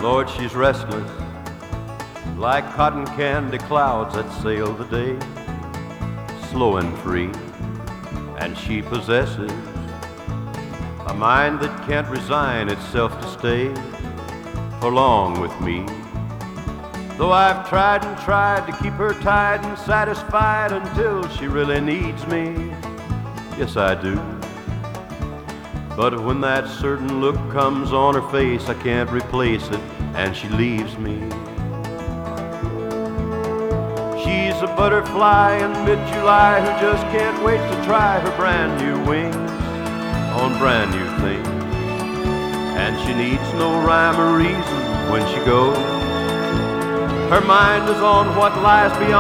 Lord, she's restless, like cotton candy clouds that sail the day, slow and free, and she possesses a mind that can't resign itself to stay for long with me. Though I've tried and tried to keep her tied and satisfied until she really needs me, yes I do. But when that certain look comes on her face, I can't replace it, and she leaves me. She's a butterfly in mid-July who just can't wait to try her brand new wings on brand new things. And she needs no rhyme or reason when she goes. Her mind is on what lies beyond.